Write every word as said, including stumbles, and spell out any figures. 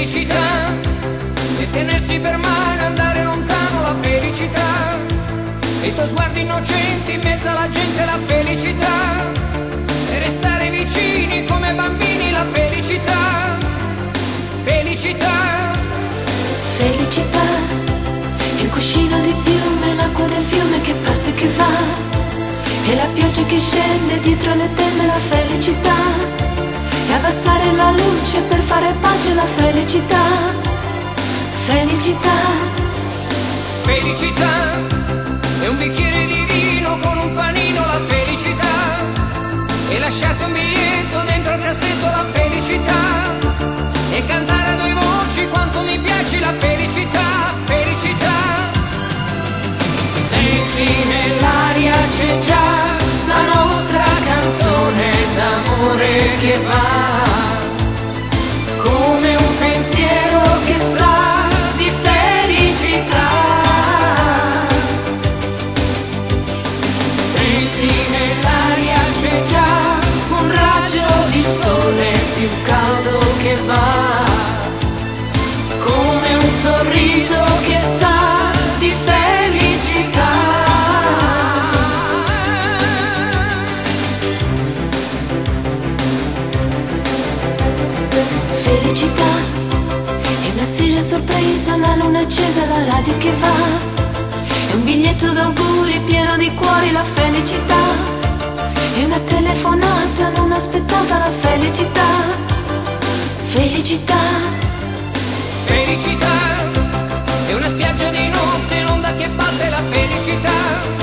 felicità, e tenersi per mano e andare lontano la felicità, e i tuoi sguardi innocenti in mezzo alla gente la felicità, e restare vicini come bambini la felicità, felicità. Felicità, è un cuscino di piume, l'acqua del fiume che passa e che va, e la pioggia che scende dietro le tende la felicità, e abbassare la luce per fare pace la felicità, felicità. Felicità, è un bicchiere di vino con un panino la felicità, e lasciarti un biglietto dentro il cassetto la felicità, e cantare a due voci quanto mi piace la felicità, felicità. Senti nell'aria c'è già la nostra canzone d'amore che va, come un pensiero che sa di felicità. Senti nell'aria c'è già un raggio di sole più caldo che va, come un sorriso che sa di felicità. Felicità, è una sera sorpresa, la luna accesa, la radio che va, è un biglietto d'auguri pieno di cuori la felicità, è una telefonata non aspettata la felicità, felicità. Felicità, è una spiaggia di notte, l'onda che batte la felicità,